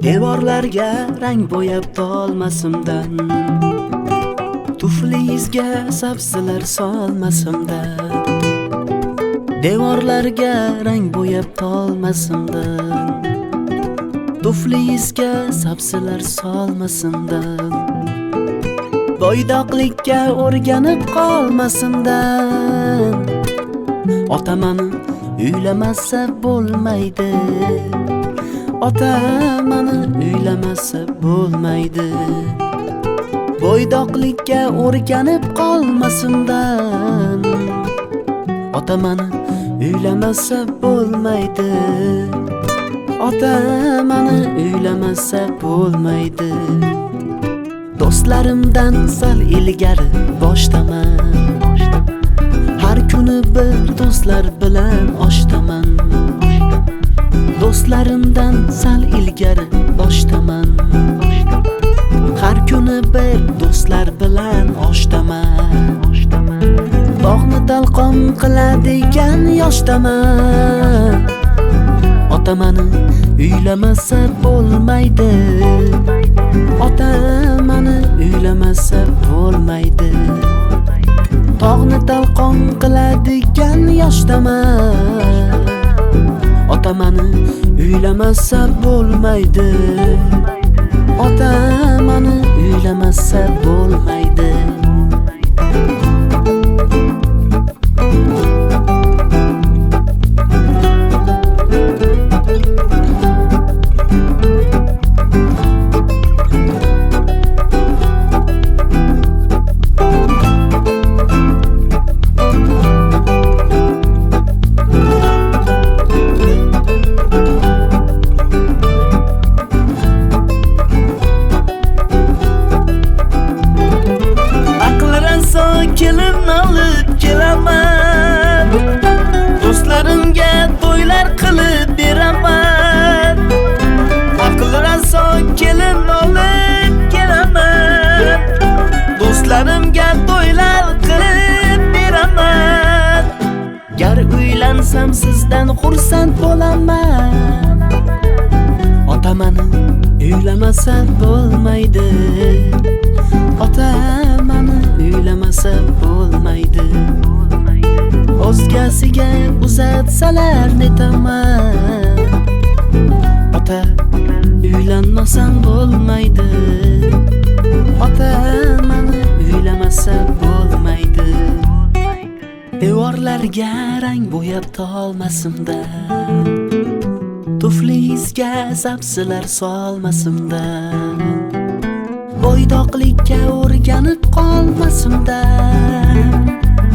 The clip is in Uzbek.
Devorlarga rang bo'yab tolmasimdan, tuflingizga sabzilar solmasimdan. Devorlarga rang bo'yab tolmasimdan, tuflingizga sabzilar solmasimdan. Boydoqlikka o'rganib qolmasimdan. Otamani uylamasa bo'lmaydi, otamani uylamasa bo'lmaydi. Boydoqlikka o'rganib qolmasimdan. Otamani uylamasa bo'lmaydi, otamani uylamasa bo'lmaydi. Do'stlarimdan sal ilgari boshdaman, har kuni bir do'stlar bilan oshdaman. Do'stlarimdan sal ilgari boshdaman, har kuni bir do'stlar bilan oshdaman. Bog'ni talqon qiladigan yoshdaman. Otamani uylamasa bo'lmaydi, otamani uylamasa bo'lmaydi. Tog'ni talqon qiladigan yoshdaman. Otamani uylamasa bo'lmaydi, otamani uylamasa bo'lmaydi. Kelin olib kelaman, do'stlarimga to'ylar qilib beraman. Aql raso kelin olib kelaman, do'stlarimga to'ylar qilib beraman. Gar uylansam sizdan xursand bo'laman. Otamani uylamasa bo'lmaydi, otamani uylamasa bo'lmaydi. O'zgasiga uzatsalar netaman. Ota uylanmasam bo'lmaydi, otamani uylamasa bo'lmaydi. Devorlarga rang bo'yab tolmasimdan, tuflingizga sabzilar solmasimdan. Boydoqlikka o'rganib qolmasimdan.